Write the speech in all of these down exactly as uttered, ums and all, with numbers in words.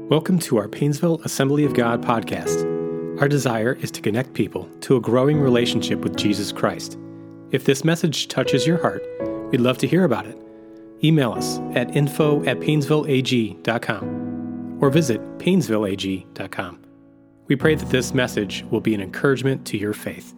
Welcome to our Painesville Assembly of God podcast. Our desire is to connect people to a growing relationship with Jesus Christ. If this message touches your heart, we'd love to hear about it. Email us at info at painesville a g dot com or visit painesville a g dot com. We pray that this message will be an encouragement to your faith.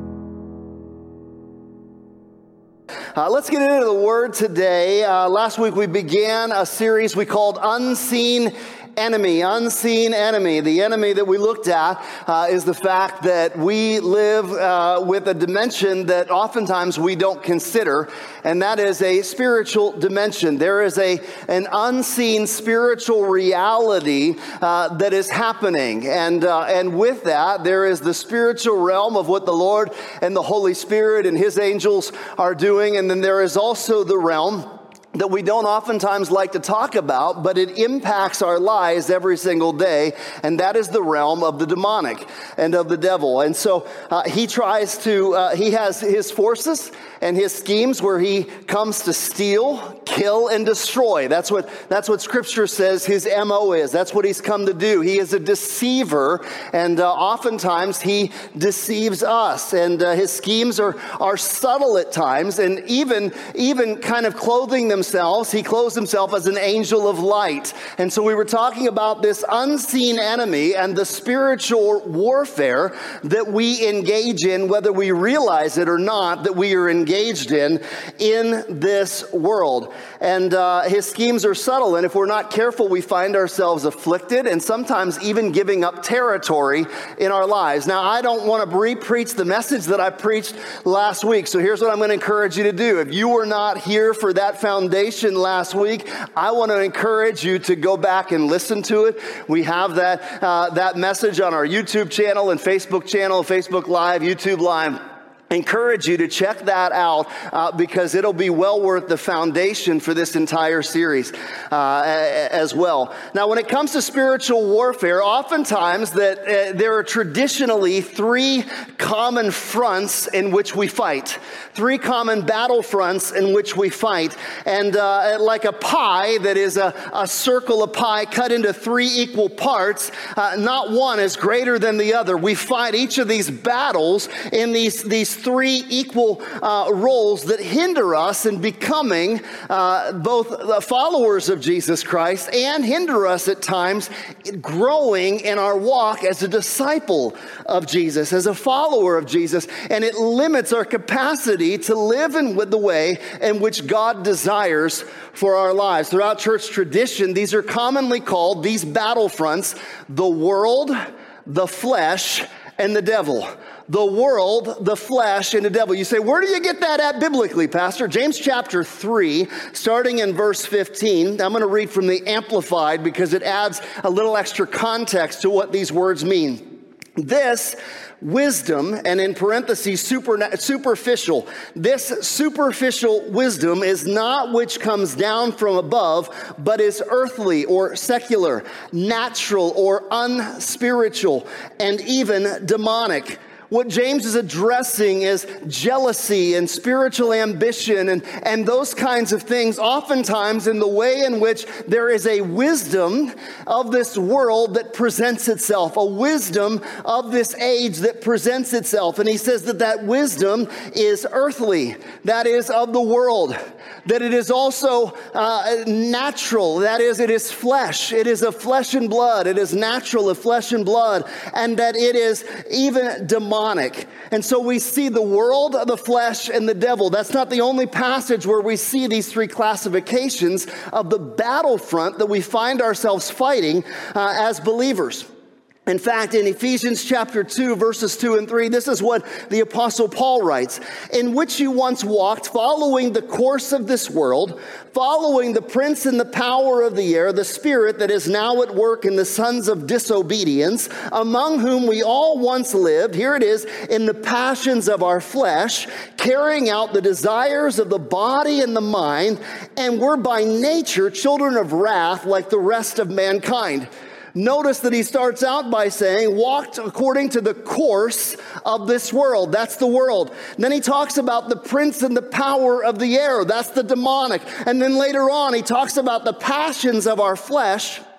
Uh, let's get into the Word today. Uh, last week we began a series we called Unseen Enemy, Unseen Enemy. The enemy that we looked at uh, is the fact that we live uh, with a dimension that oftentimes we don't consider, and that is a spiritual dimension. There is a an unseen spiritual reality uh, that is happening, and uh, and with that, there is the spiritual realm of what the Lord and the Holy Spirit and His angels are doing, and then there is also the realm that we don't oftentimes like to talk about, but it impacts our lives every single day, and that is the realm of the demonic and of the devil. And so uh, he tries to, uh, he has his forces and his schemes where he comes to steal, kill, and destroy. That's what that's what Scripture says his M O is. That's what he's come to do. He is a deceiver, and uh, oftentimes he deceives us. And uh, his schemes are are subtle at times, and even even kind of clothing themselves. He clothes himself as an angel of light. And so we were talking about this unseen enemy and the spiritual warfare that we engage in, whether we realize it or not, that we are engaged in in this world. And uh, his schemes are subtle, and if we're not careful, we find ourselves afflicted and sometimes even giving up territory in our lives. Now, I don't want to re-preach the message that I preached last week, so here's what I'm going to encourage you to do. If you were not here for that foundation last week, I want to encourage you to go back and listen to it. We have that uh, that message on our YouTube channel and Facebook channel, Facebook Live, YouTube Live. Encourage you to check that out uh, because it'll be well worth the foundation for this entire series uh, as well. Now, when it comes to spiritual warfare, oftentimes that uh, there are traditionally three common fronts in which we fight. Three common battle fronts in which we fight. And uh, like a pie that is a, a circle of pie cut into three equal parts, uh, not one is greater than the other. We fight each of these battles in these, these three equal uh, roles that hinder us in becoming uh, both followers of Jesus Christ and hinder us at times growing in our walk as a disciple of Jesus, as a follower of Jesus. And it limits our capacity to live in the way in which God desires for our lives. Throughout church tradition, these are commonly called, these battlefronts, the world, the flesh, and the devil. The world, the flesh, and the devil. You say, where do you get that at biblically, Pastor? James chapter three, starting in verse fifteen. I'm going to read from the Amplified because it adds a little extra context to what these words mean. This wisdom, and in parentheses, super, superficial, this superficial wisdom is not which comes down from above, but is earthly or secular, natural or unspiritual, and even demonic. What James is addressing is jealousy and spiritual ambition and, and those kinds of things, oftentimes in the way in which there is a wisdom of this world that presents itself, a wisdom of this age that presents itself. And he says that that wisdom is earthly, that is of the world, that it is also uh, natural, that is, it is flesh, it is of flesh and blood, it is natural of flesh and blood, and that it is even demonic. And so we see the world, the flesh, and the devil. That's not the only passage where we see these three classifications of the battlefront that we find ourselves fighting uh, as believers. In fact, in Ephesians chapter two, verses two and three, this is what the Apostle Paul writes, in which you once walked, following the course of this world, following the prince and the power of the air, the spirit that is now at work in the sons of disobedience, among whom we all once lived, here it is, in the passions of our flesh, carrying out the desires of the body and the mind, and were by nature children of wrath like the rest of mankind. Notice that he starts out by saying, walked according to the course of this world. That's the world. And then he talks about the prince and the power of the air. That's the demonic. And then later on, he talks about the passions of our flesh.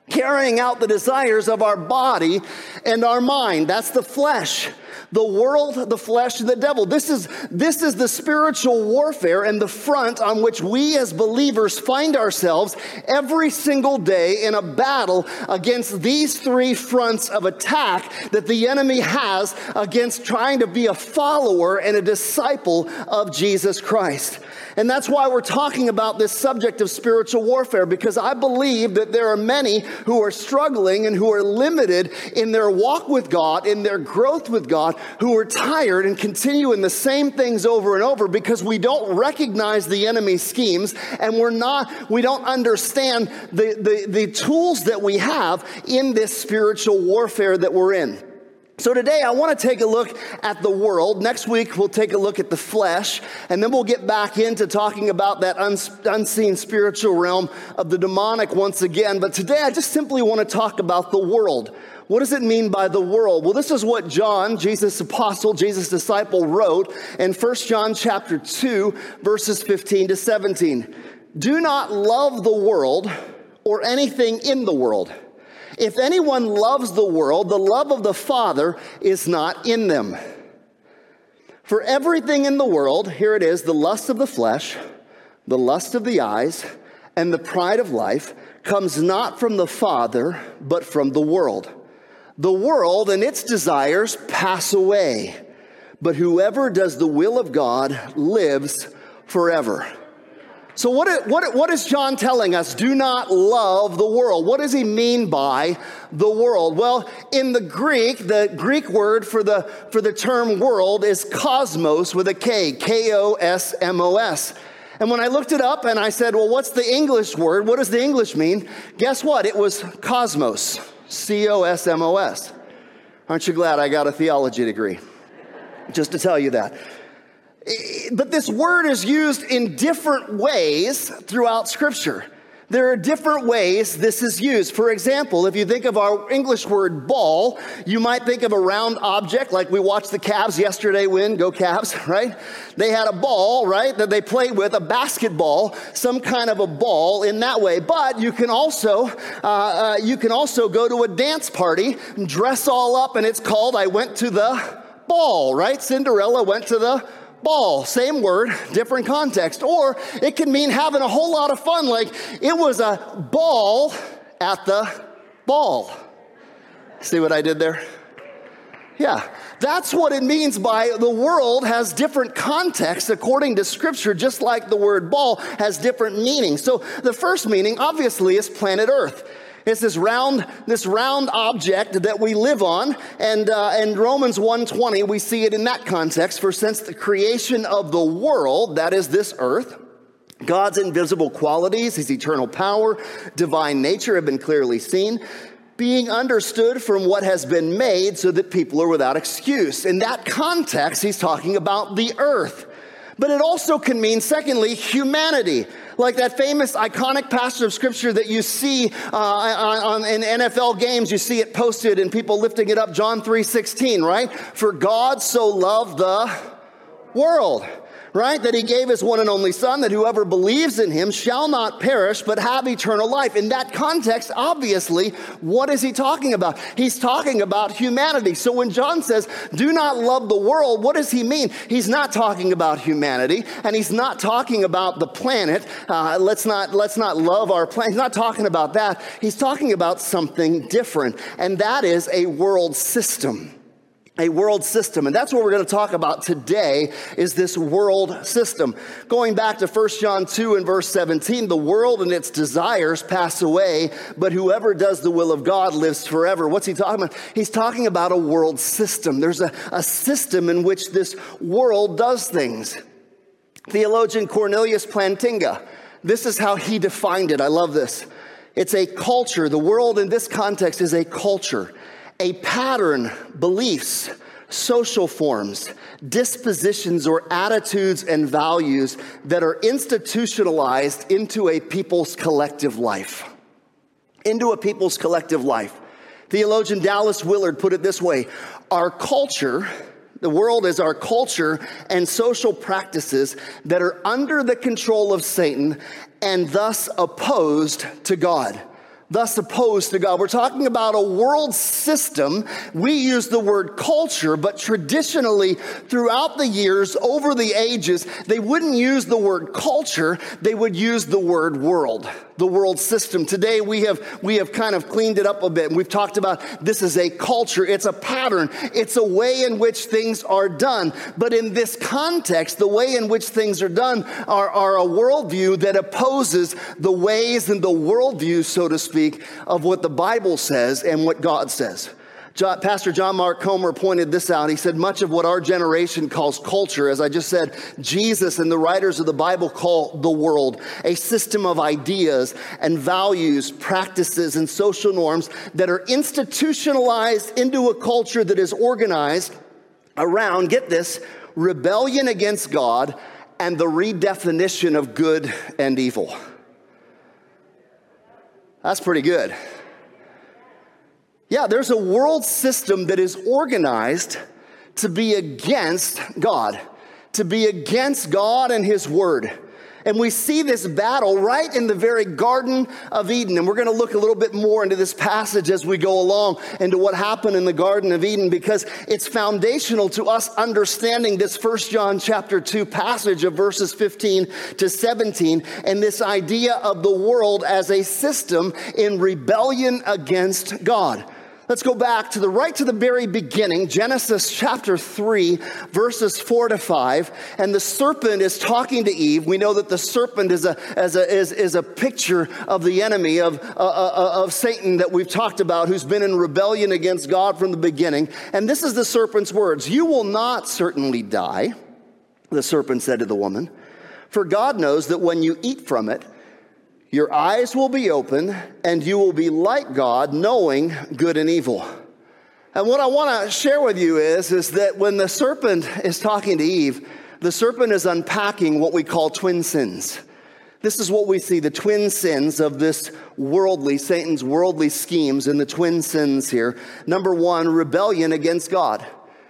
carrying out the desires of our body and our mind. That's the flesh. The world, the flesh, and the devil. This is, this is the spiritual warfare and the front on which we as believers find ourselves every single day in a battle against these three fronts of attack that the enemy has against trying to be a follower and a disciple of Jesus Christ. And that's why we're talking about this subject of spiritual warfare, because I believe that there are many who are struggling and who are limited in their walk with God, in their growth with God, who are tired and continue in the same things over and over because we don't recognize the enemy's schemes and we're not, we don't understand the, the, the tools that we have in this spiritual warfare that we're in. So today I want to take a look at the world. Next week we'll take a look at the flesh, and then we'll get back into talking about that uns- unseen spiritual realm of the demonic once again. But today I just simply want to talk about the world. What does it mean by the world? Well, this is what John, Jesus' apostle, Jesus' disciple, wrote in First John chapter two, verses fifteen to seventeen. Do not love the world or anything in the world. If anyone loves the world, the love of the Father is not in them. For everything in the world, here it is, the lust of the flesh, the lust of the eyes, and the pride of life comes not from the Father, but from the world. The world and its desires pass away, but whoever does the will of God lives forever. So what, what, what is John telling us? Do not love the world. What does he mean by the world? Well, in the Greek, the Greek word for the, for the term world is cosmos with a K, K O S M O S. And when I looked it up and I said, well, what's the English word? What does the English mean? Guess what? It was cosmos, C O S M O S. Aren't you glad I got a theology degree? Just to tell you that. But this word is used in different ways throughout Scripture. There are different ways this is used. For example, if you think of our English word ball, you might think of a round object like we watched the Cavs yesterday win, go Cavs, right? They had a ball, right, that they played with, a basketball, some kind of a ball in that way. But you can also, uh, uh, you can also go to a dance party, dress all up, and it's called, I went to the ball, right? Cinderella went to the ball, same word, different context. Or it can mean having a whole lot of fun, like it was a ball at the ball. See what I did there? Yeah, that's what it means by the world has different contexts according to Scripture, just like the word ball has different meanings. So the first meaning, obviously, is planet Earth. It's this round, this round object that we live on, and uh, in Romans one twenty, we see it in that context. For since the creation of the world, that is this earth, God's invisible qualities, his eternal power, divine nature have been clearly seen, being understood from what has been made so that people are without excuse. In that context, he's talking about the earth. But it also can mean, secondly, humanity. Like that famous iconic passage of Scripture that you see uh, on, on, in N F L games, you see it posted and people lifting it up, John three sixteen, right? For God so loved the world, right? That he gave his one and only Son, that whoever believes in him shall not perish, but have eternal life. In that context, obviously, what is he talking about? He's talking about humanity. So when John says, do not love the world, what does he mean? He's not talking about humanity, and he's not talking about the planet. Uh, let's not, let's not love our planet. He's not talking about that. He's talking about something different, and that is a world system. A world system. And that's what we're going to talk about today, is this world system. Going back to First John two and verse seventeen, the world and its desires pass away, but whoever does the will of God lives forever. What's he talking about? He's talking about a world system. There's a, a system in which this world does things. Theologian Cornelius Plantinga, this is how he defined it. I love this. It's a culture. The world in this context is a culture. A pattern, beliefs, social forms, dispositions, or attitudes and values that are institutionalized into a people's collective life. Into a people's collective life. Theologian Dallas Willard put it this way: our culture, the world is our culture and social practices that are under the control of Satan and thus opposed to God. thus opposed to God. We're talking about a world system. We use the word culture, but traditionally throughout the years, over the ages, they wouldn't use the word culture. They would use the word world, the world system. Today we have we have kind of cleaned it up a bit. We've talked about this is a culture. It's a pattern. It's a way in which things are done. But in this context, the way in which things are done are, are a worldview that opposes the ways and the worldview, so to speak, of what the Bible says and what God says. John, Pastor John Mark Comer pointed this out. He said, much of what our generation calls culture, as I just said, Jesus and the writers of the Bible call the world, a system of ideas and values, practices, and social norms that are institutionalized into a culture that is organized around, get this, rebellion against God and the redefinition of good and evil. That's pretty good. Yeah, there's a world system that is organized to be against God, to be against God and His Word. And we see this battle right in the very Garden of Eden. And we're going to look a little bit more into this passage as we go along, into what happened in the Garden of Eden, because it's foundational to us understanding this First John chapter two passage of verses fifteen to seventeen, and this idea of the world as a system in rebellion against God. Let's go back to the right to the very beginning, Genesis chapter three, verses four to five. And the serpent is talking to Eve. We know that the serpent is a, as a, is, is a picture of the enemy, of, uh, uh, of Satan that we've talked about, who's been in rebellion against God from the beginning. And this is the serpent's words. You will not certainly die, the serpent said to the woman, for God knows that when you eat from it, your eyes will be open, and you will be like God, knowing good and evil. And what I want to share with you is, is that when the serpent is talking to Eve, the serpent is unpacking what we call twin sins. This is what we see, the twin sins of this worldly, Satan's worldly schemes, and the twin sins here. Number one, rebellion against God.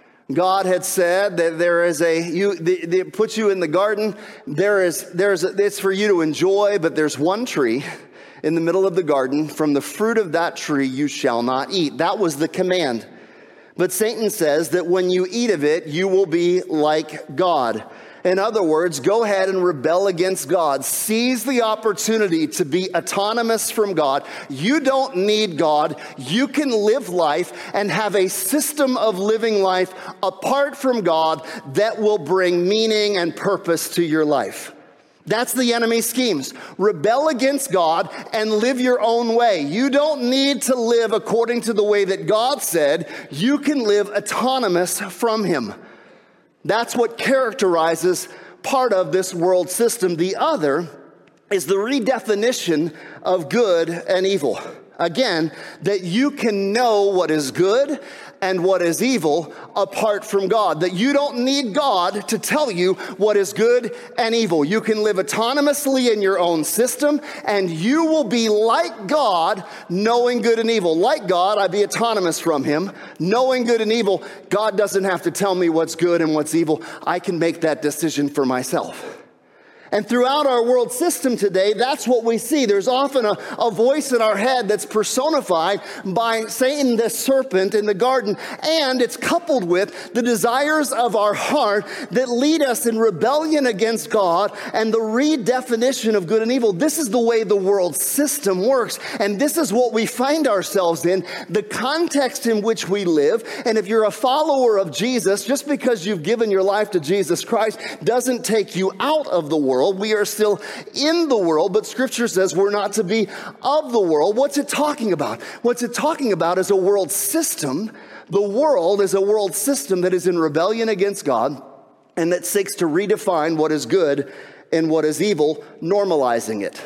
God had said that there is a, you, the, the, it puts you in the garden. There is, there's, a, it's for you to enjoy, but there's one tree in the middle of the garden. From the fruit of that tree you shall not eat. That was the command. But Satan says that when you eat of it, you will be like God. In other words, go ahead and rebel against God. Seize the opportunity to be autonomous from God. You don't need God. You can live life and have a system of living life apart from God that will bring meaning and purpose to your life. That's the enemy's schemes. Rebel against God and live your own way. You don't need to live according to the way that God said. You can live autonomous from Him. That's what characterizes part of this world system. The other is the redefinition of good and evil. Again, that you can know what is good and what is evil apart from God. That you don't need God to tell you what is good and evil. You can live autonomously in your own system, and you will be like God, knowing good and evil. Like God, I'd be autonomous from Him. Knowing good and evil, God doesn't have to tell me what's good and what's evil. I can make that decision for myself. And throughout our world system today, that's what we see. There's often a, a voice in our head that's personified by Satan, the serpent in the garden, and it's coupled with the desires of our heart that lead us in rebellion against God and the redefinition of good and evil. This is the way the world system works, and this is what we find ourselves in, the context in which we live. And if you're a follower of Jesus, just because you've given your life to Jesus Christ doesn't take you out of the world. We are still in the world, but Scripture says we're not to be of the world. What's it talking about? What's it talking about is a world system. The world is a world system that is in rebellion against God and that seeks to redefine what is good and what is evil, normalizing it.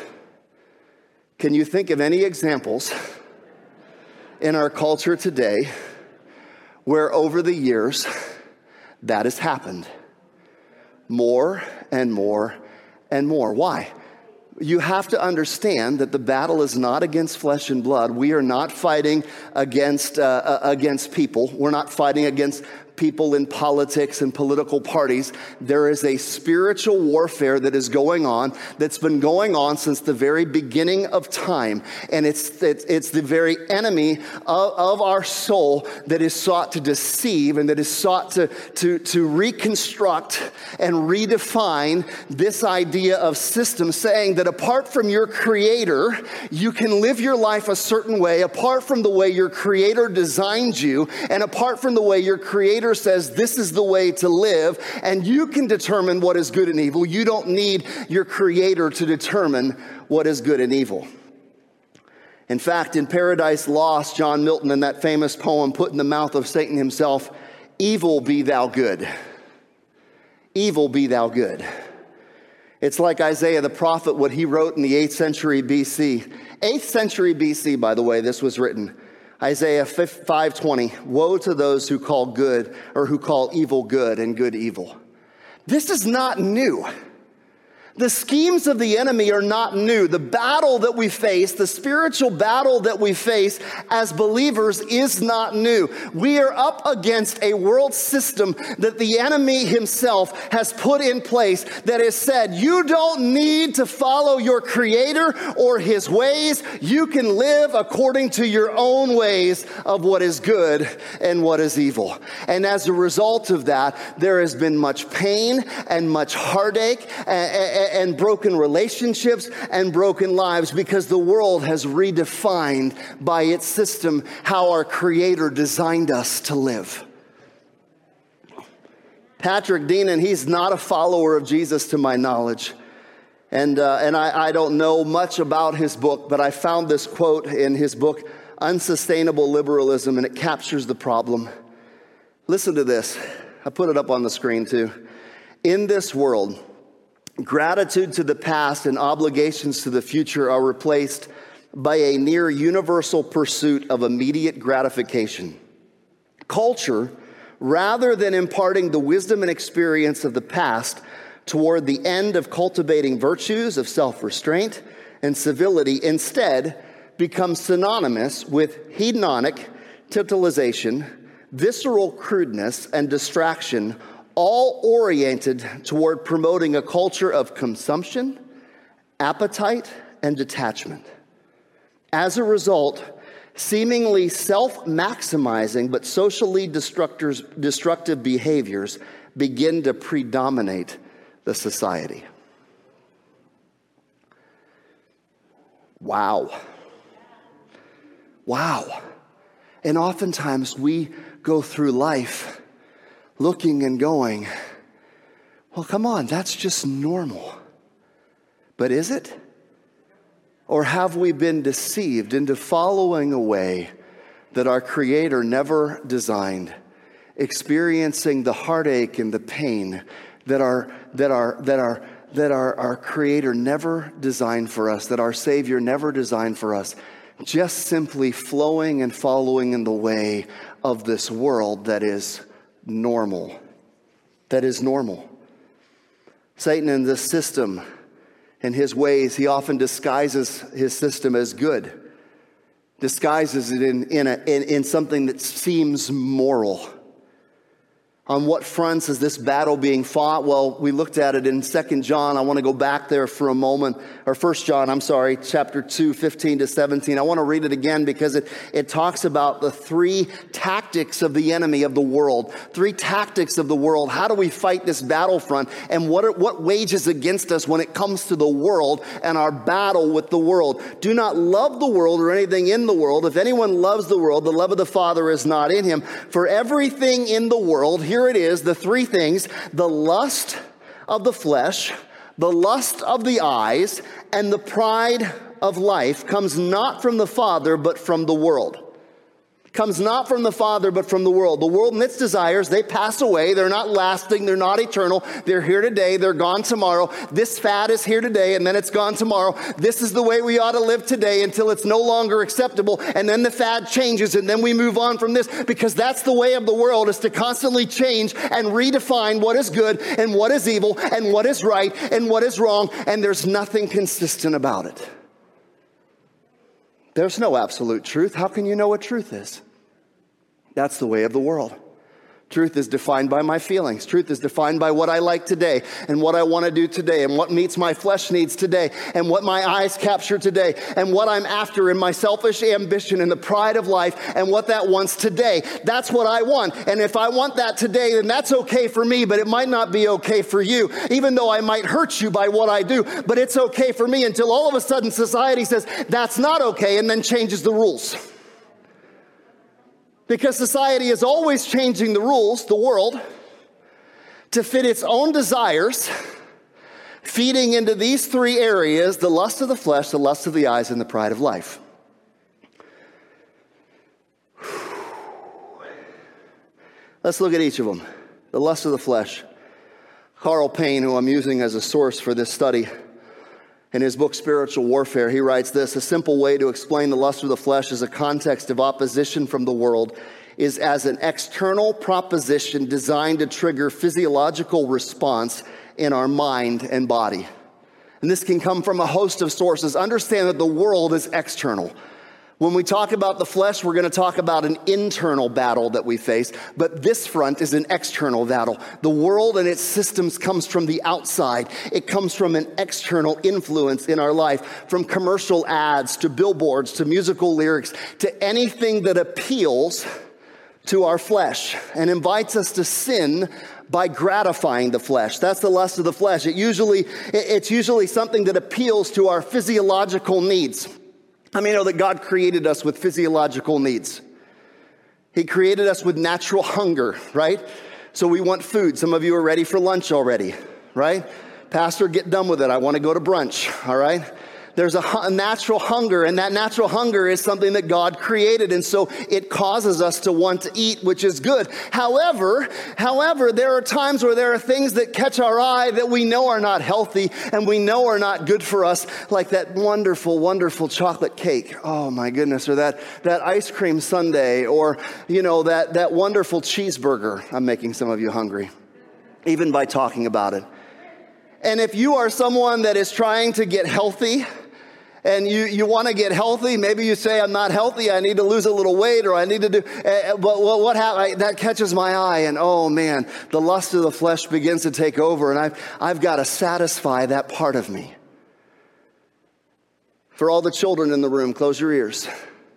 Can you think of any examples in our culture today where over the years that has happened? More and more and more. Why? You have to understand that the battle is not against flesh and blood. We are not fighting against uh, against people. We're not fighting against people in politics and political parties. There is a spiritual warfare that is going on, that's been going on since the very beginning of time. And it's it's, it's the very enemy of, of our soul that is sought to deceive and that is sought to, to, to reconstruct and redefine this idea of system, saying that apart from your creator, you can live your life a certain way, apart from the way your creator designed you, and apart from the way your creator says this is the way to live, and you can determine what is good and evil. You don't need your creator to determine what is good and evil. In fact, in Paradise Lost, John Milton, in that famous poem, put in the mouth of Satan himself, "Evil be thou good. Evil be thou good." It's like Isaiah the prophet, what he wrote in the eighth century B C. eighth century B C, by the way, this was written. Isaiah five twenty, "Woe to those who call good, or who call evil good and good evil." This is not new. The schemes of the enemy are not new. The battle that we face, the spiritual battle that we face as believers is not new. We are up against a world system that the enemy himself has put in place that has said, you don't need to follow your creator or his ways. You can live according to your own ways of what is good and what is evil. And as a result of that, there has been much pain and much heartache and, and broken relationships and broken lives, because the world has redefined by its system how our Creator designed us to live. Patrick Deenan, he's not a follower of Jesus to my knowledge. And, uh, and I, I don't know much about his book, but I found this quote in his book, Unsustainable Liberalism, and it captures the problem. Listen to this. I put it up on the screen too. "In this world, gratitude to the past and obligations to the future are replaced by a near universal pursuit of immediate gratification. Culture, rather than imparting the wisdom and experience of the past toward the end of cultivating virtues of self-restraint and civility, instead becomes synonymous with hedonic totalization, visceral crudeness, and distraction, all oriented toward promoting a culture of consumption, appetite, and detachment. As a result, seemingly self-maximizing but socially destructive behaviors begin to predominate the society." Wow. Wow. And oftentimes we go through life looking and going, well, come on, that's just normal. But is it? Or have we been deceived into following a way that our Creator never designed, experiencing the heartache and the pain that our that our that our that our, our Creator never designed for us, that our Savior never designed for us, just simply flowing and following in the way of this world that is normal. That is normal. Satan in this system, in his ways, he often disguises his system as good. Disguises it in, in, a, in, in something that seems moral. On what fronts is this battle being fought? Well, we looked at it in Second John. I want to go back there for a moment. Or First John, I'm sorry, chapter two, fifteen to seventeen. I want to read it again because it, it talks about the three tactics of the enemy of the world. Three tactics of the world. How do we fight this battlefront? And what, are, what wages against us when it comes to the world and our battle with the world? Do not love the world or anything in the world. If anyone loves the world, the love of the Father is not in him. For everything in the world, here it is, the three things: the lust of the flesh, the lust of the eyes, and the pride of life comes not from the Father, but from the world. Comes not from the Father, but from the world. The world and its desires, they pass away. They're not lasting. They're not eternal. They're here today. They're gone tomorrow. This fad is here today, and then it's gone tomorrow. This is the way we ought to live today until it's no longer acceptable, and then the fad changes, and then we move on from this, because that's the way of the world, is to constantly change and redefine what is good and what is evil and what is right and what is wrong, and there's nothing consistent about it. There's no absolute truth. How can you know what truth is? That's the way of the world. Truth is defined by my feelings. Truth is defined by what I like today and what I want to do today and what meets my flesh needs today and what my eyes capture today and what I'm after in my selfish ambition and the pride of life and what that wants today. That's what I want. And if I want that today, then that's okay for me, but it might not be okay for you, even though I might hurt you by what I do, but it's okay for me until all of a sudden society says that's not okay and then changes the rules. Because society is always changing the rules, the world, to fit its own desires, feeding into these three areas: the lust of the flesh, the lust of the eyes, and the pride of life. Let's look at each of them. The lust of the flesh. Carl Payne, who I'm using as a source for this study, in his book, Spiritual Warfare, he writes this: a simple way to explain the lust of the flesh as a context of opposition from the world is as an external proposition designed to trigger physiological response in our mind and body. And this can come from a host of sources. Understand that the world is external. When we talk about the flesh, we're going to talk about an internal battle that we face, but this front is an external battle. The world and its systems comes from the outside. It comes from an external influence in our life, from commercial ads to billboards to musical lyrics to anything that appeals to our flesh and invites us to sin by gratifying the flesh. That's the lust of the flesh. It usually, it's usually something that appeals to our physiological needs. How many know that God created us with physiological needs? He created us with natural hunger, right? So we want food. Some of you are ready for lunch already, right? Pastor, get done with it. I want to go to brunch, all right? There's a, a natural hunger, and that natural hunger is something that God created, and so it causes us to want to eat, which is good. However, however, there are times where there are things that catch our eye that we know are not healthy and we know are not good for us, like that wonderful, wonderful chocolate cake. Oh my goodness, or that, that ice cream sundae, or, you know, that, that wonderful cheeseburger. I'm making some of you hungry, even by talking about it. And if you are someone that is trying to get healthy, and you, you want to get healthy, maybe you say, I'm not healthy, I need to lose a little weight, or I need to do, uh, but well, what happens? That catches my eye, and oh man, the lust of the flesh begins to take over, and I've, I've got to satisfy that part of me. For all the children in the room, close your ears.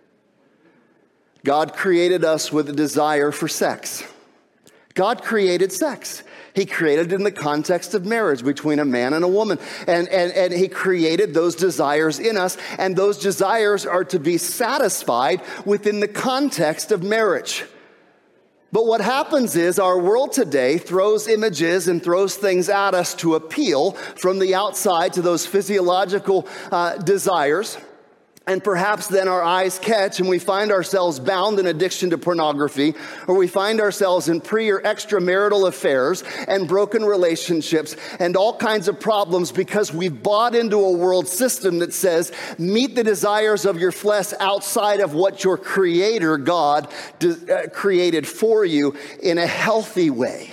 God created us with a desire for sex. God created sex. He created it in the context of marriage between a man and a woman. And, and, and he created those desires in us. And those desires are to be satisfied within the context of marriage. But what happens is our world today throws images and throws things at us to appeal from the outside to those physiological uh, desires. And perhaps then our eyes catch and we find ourselves bound in addiction to pornography, or we find ourselves in pre or extramarital affairs and broken relationships and all kinds of problems because we've bought into a world system that says, meet the desires of your flesh outside of what your Creator, God, de- uh, created for you in a healthy way.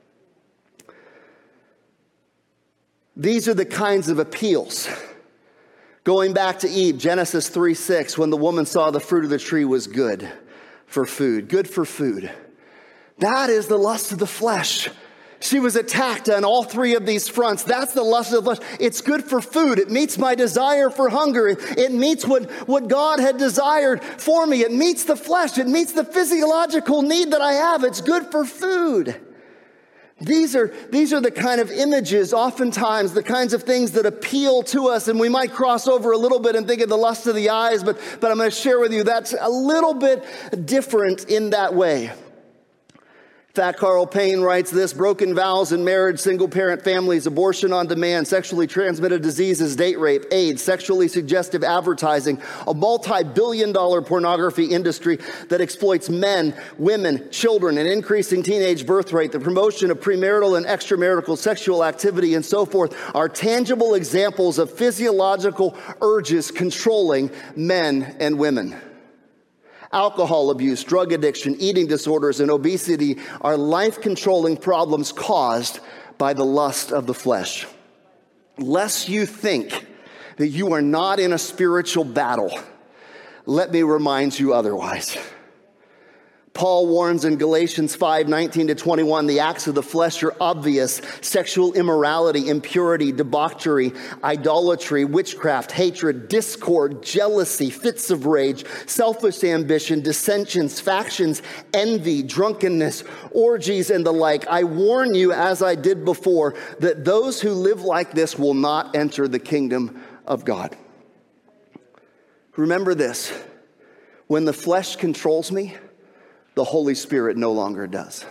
These are the kinds of appeals. Going back to Eve, Genesis three six, when the woman saw the fruit of the tree was good for food, good for food. That is the lust of the flesh. She was attacked on all three of these fronts. That's the lust of the flesh. It's good for food. It meets my desire for hunger. It meets what, what God had desired for me. It meets the flesh. It meets the physiological need that I have. It's good for food. These are, these are the kind of images, oftentimes, the kinds of things that appeal to us, and we might cross over a little bit and think of the lust of the eyes, but, but I'm going to share with you that's a little bit different in that way. In fact, Carl Payne writes this: broken vows in marriage, single-parent families, abortion on demand, sexually transmitted diseases, date rape, AIDS, sexually suggestive advertising, a multi-billion dollar pornography industry that exploits men, women, children, an increasing teenage birth rate, the promotion of premarital and extramarital sexual activity, and so forth are tangible examples of physiological urges controlling men and women. Alcohol abuse, drug addiction, eating disorders, and obesity are life-controlling problems caused by the lust of the flesh. Lest you think that you are not in a spiritual battle, let me remind you otherwise. Paul warns in Galatians five, nineteen to twenty-one, the acts of the flesh are obvious: sexual immorality, impurity, debauchery, idolatry, witchcraft, hatred, discord, jealousy, fits of rage, selfish ambition, dissensions, factions, envy, drunkenness, orgies, and the like. I warn you, as I did before, that those who live like this will not enter the kingdom of God. Remember this: when the flesh controls me, the Holy Spirit no longer does.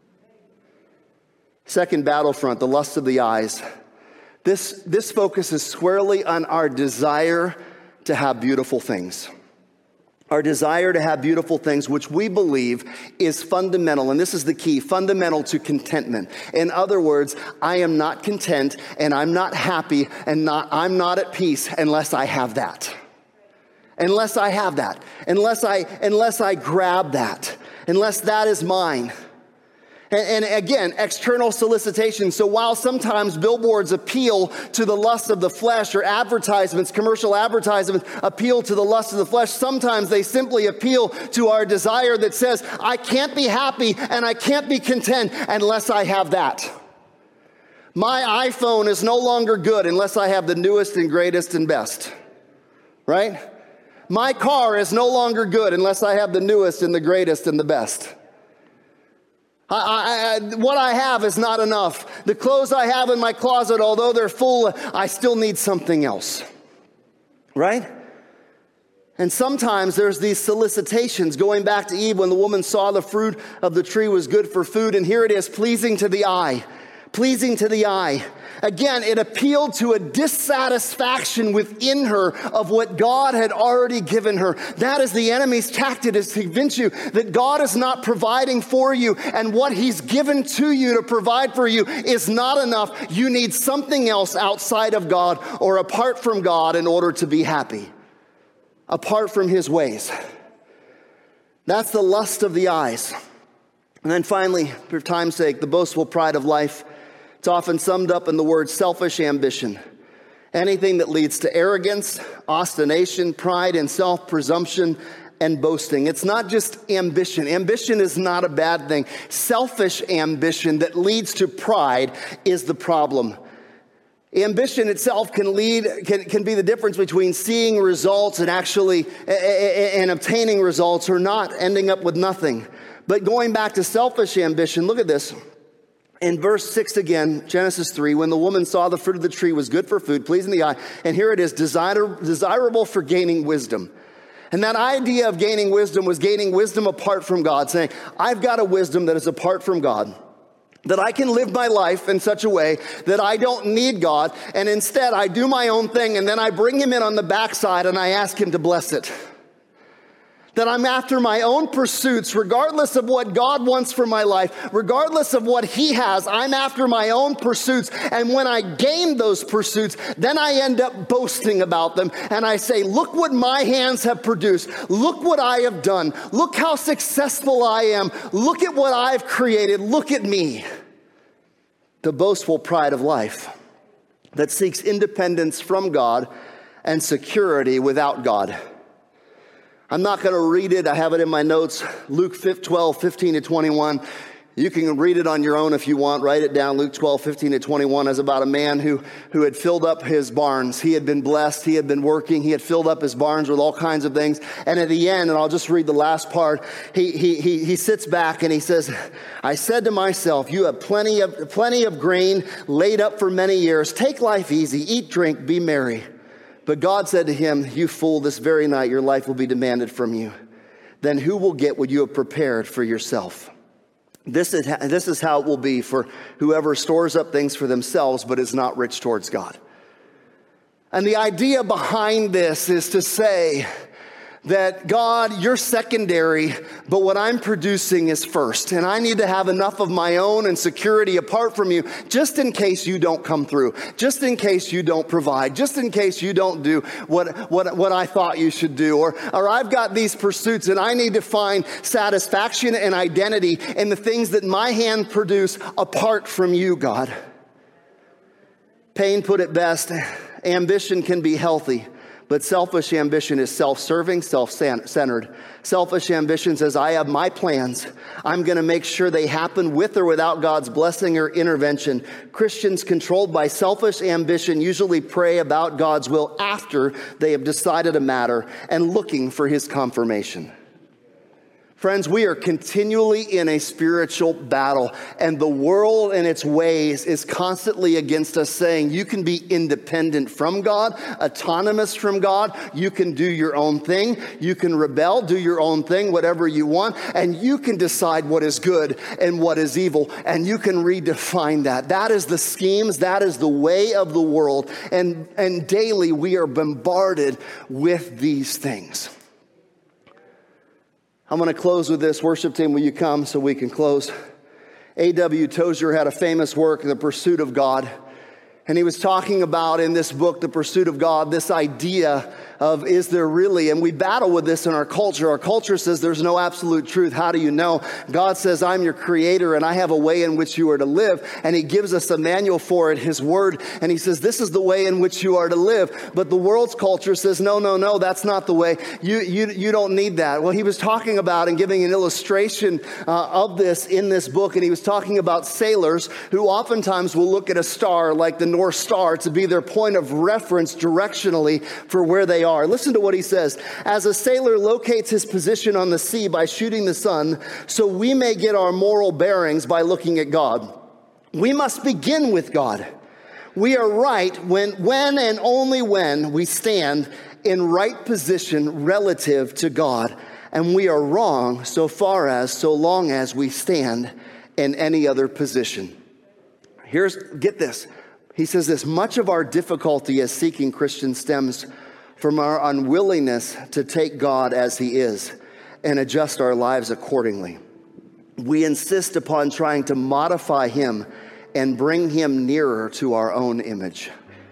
Second battlefront, the lust of the eyes. This, this focuses squarely on our desire to have beautiful things. Our desire to have beautiful things, which we believe is fundamental, and this is the key, fundamental to contentment. In other words, I am not content and I'm not happy and not, I'm not at peace unless I have that. Unless I have that. Unless I, unless I grab that. Unless that is mine. And, and again, external solicitation. So while sometimes billboards appeal to the lust of the flesh, or advertisements, commercial advertisements appeal to the lust of the flesh, sometimes they simply appeal to our desire that says, I can't be happy and I can't be content unless I have that. My iPhone is no longer good unless I have the newest and greatest and best. Right? My car is no longer good unless I have the newest and the greatest and the best. I, I, what I have is not enough. The clothes I have in my closet, although they're full, I still need something else. Right? And sometimes there's these solicitations, going back to Eve when the woman saw the fruit of the tree was good for food, and here it is, pleasing to the eye. Pleasing to the eye. Again, it appealed to a dissatisfaction within her of what God had already given her. That is the enemy's tactic, is to convince you that God is not providing for you, and what he's given to you to provide for you is not enough. You need something else outside of God or apart from God in order to be happy. Apart from his ways. That's the lust of the eyes. And then finally, for time's sake, the boastful pride of life. It's often summed up in the word selfish ambition. Anything that leads to arrogance, ostentation, pride, and self-presumption and boasting. It's not just ambition. Ambition is not a bad thing. Selfish ambition that leads to pride is the problem. Ambition itself can lead, can, can be the difference between seeing results and actually and obtaining results, or not, ending up with nothing. But going back to selfish ambition, look at this. In verse six again, Genesis three, when the woman saw the fruit of the tree was good for food, pleasing the eye, and here it is, desire, desirable for gaining wisdom. And that idea of gaining wisdom was gaining wisdom apart from God, saying, I've got a wisdom that is apart from God, that I can live my life in such a way that I don't need God, and instead I do my own thing, and then I bring him in on the backside and I ask him to bless it. That I'm after my own pursuits, regardless of what God wants for my life, regardless of what he has, I'm after my own pursuits. And when I gain those pursuits, then I end up boasting about them. And I say, look what my hands have produced. Look what I have done. Look how successful I am. Look at what I've created. Look at me. The boastful pride of life that seeks independence from God and security without God. I'm not going to read it. I have it in my notes. Luke twelve, fifteen to twenty-one. You can read it on your own if you want. Write it down. Luke twelve, fifteen to twenty-one is about a man who, who had filled up his barns. He had been blessed. He had been working. He had filled up his barns with all kinds of things. And at the end, and I'll just read the last part, he, he, he, he sits back and he says, I said to myself, you have plenty of, plenty of grain laid up for many years. Take life easy. Eat, drink, be merry. But God said to him, you fool, this very night your life will be demanded from you. Then who will get what you have prepared for yourself? This is, this is how it will be for whoever stores up things for themselves but is not rich towards God. And the idea behind this is to say that God, you're secondary, but what I'm producing is first. And I need to have enough of my own and security apart from you, just in case you don't come through, just in case you don't provide, just in case you don't do what, what, what I thought you should do. Or, or I've got these pursuits and I need to find satisfaction and identity in the things that my hand produce apart from you, God. Payne put it best, ambition can be healthy, But selfish ambition is self-serving, self-centered. Selfish ambition says, I have my plans. I'm going to make sure they happen with or without God's blessing or intervention. Christians controlled by selfish ambition usually pray about God's will after they have decided a matter and looking for his confirmation. Friends, we are continually in a spiritual battle, and the world and its ways is constantly against us, saying you can be independent from God, autonomous from God, you can do your own thing, you can rebel, do your own thing, whatever you want, and you can decide what is good and what is evil, and you can redefine that. That is the schemes, that is the way of the world, and, and daily we are bombarded with these things. I'm going to close with this. Worship team, will you come so we can close? A W Tozer had a famous work, The Pursuit of God. And he was talking about in this book, The Pursuit of God, this idea of is there really, and we battle with this in our culture. Our culture says there's no absolute truth. How do you know? God says, I'm your creator and I have a way in which you are to live. And he gives us a manual for it, his word. And he says, this is the way in which you are to live. But the world's culture says, no, no, no, that's not the way. You, you, you don't need that. Well, he was talking about and giving an illustration uh, of this in this book. And he was talking about sailors who oftentimes will look at a star like the North Star to be their point of reference directionally for where they are. Listen to what he says. As a sailor locates his position on the sea by shooting the sun, so we may get our moral bearings by looking at God. We must begin with God. We are right when, when and only when we stand in right position relative to God. And we are wrong so far as, so long as we stand in any other position. Here's, get this. He says this, much of our difficulty as seeking Christians stems from our unwillingness to take God as he is and adjust our lives accordingly. We insist upon trying to modify him and bring him nearer to our own image.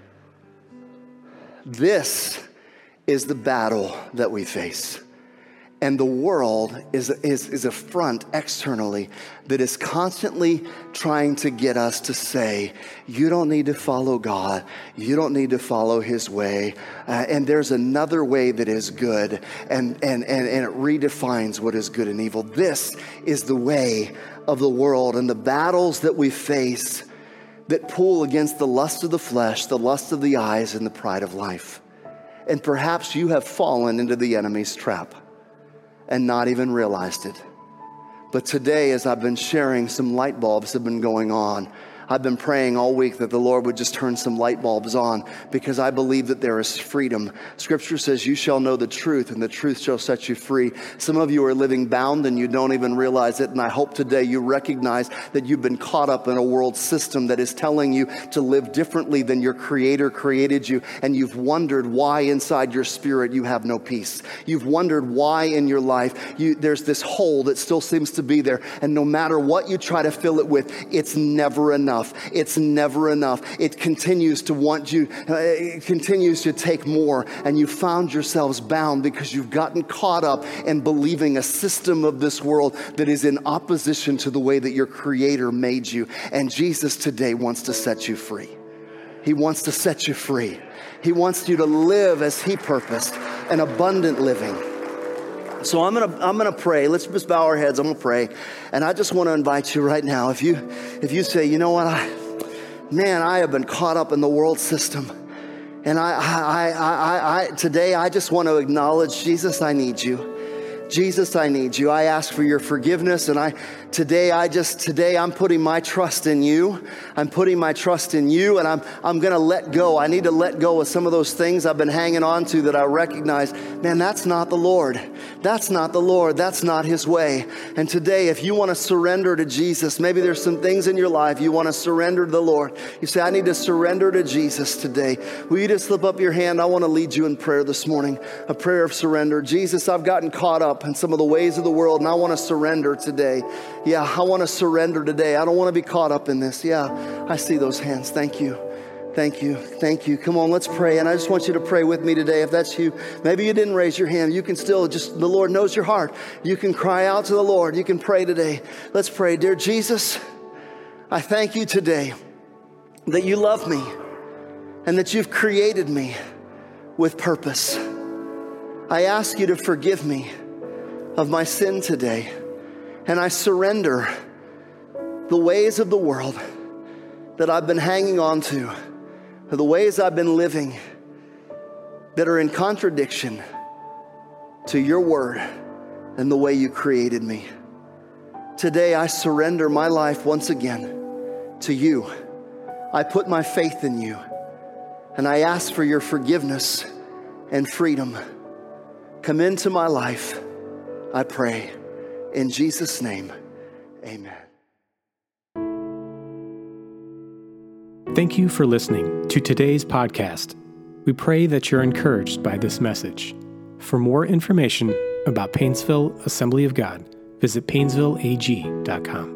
This is the battle that we face. And the world is, is, is a front externally that is constantly trying to get us to say, you don't need to follow God. You don't need to follow his way. Uh, and there's another way that is good. And, and, and, and it redefines what is good and evil. This is the way of the world. And the battles that we face that pull against the lust of the flesh, the lust of the eyes, and the pride of life. And perhaps you have fallen into the enemy's trap and not even realized it. But today, as I've been sharing, some light bulbs have been going on. I've been praying all week that the Lord would just turn some light bulbs on because I believe that there is freedom. Scripture says you shall know the truth and the truth shall set you free. Some of you are living bound and you don't even realize it. And I hope today you recognize that you've been caught up in a world system that is telling you to live differently than your Creator created you. And you've wondered why inside your spirit you have no peace. You've wondered why in your life you, there's this hole that still seems to be there. And no matter what you try to fill it with, it's never enough. It's never enough. It continues to want you, uh, it continues to take more. And you found yourselves bound because you've gotten caught up in believing a system of this world that is in opposition to the way that your Creator made you. And Jesus today wants to set you free. He wants to set you free. He wants you to live as he purposed, an abundant living. So I'm gonna I'm gonna pray. Let's just bow our heads. I'm gonna pray, and I just want to invite you right now. If you if you say, you know what, I, man, I have been caught up in the world system, and I I I I, I today I just want to acknowledge, Jesus, I need you. Jesus, I need you. I ask for your forgiveness. And I, today, I just, today I'm putting my trust in you. I'm putting my trust in you and I'm, I'm going to let go. I need to let go of some of those things I've been hanging on to that I recognize, man, that's not the Lord. That's not the Lord. That's not his way. And today, if you want to surrender to Jesus, maybe there's some things in your life you want to surrender to the Lord. You say, I need to surrender to Jesus today. Will you just slip up your hand? I want to lead you in prayer this morning, a prayer of surrender. Jesus, I've gotten caught up in some of the ways of the world, and I want to surrender today. Yeah, I want to surrender today. I don't want to be caught up in this. Yeah, I see those hands. Thank you. Thank you. Thank you. Come on, let's pray. And I just want you to pray with me today. If that's you, maybe you didn't raise your hand. You can still just, the Lord knows your heart. You can cry out to the Lord. You can pray today. Let's pray. Dear Jesus, I thank you today that you love me and that you've created me with purpose. I ask you to forgive me of my sin today, and I surrender the ways of the world that I've been hanging on to, or the ways I've been living that are in contradiction to your word and the way you created me. Today, I surrender my life once again to you. I put my faith in you, and I ask for your forgiveness and freedom. Come into my life, I pray. In Jesus' name, amen. Thank you for listening to today's podcast. We pray that you're encouraged by this message. For more information about Painesville Assembly of God, visit painesville a g dot com.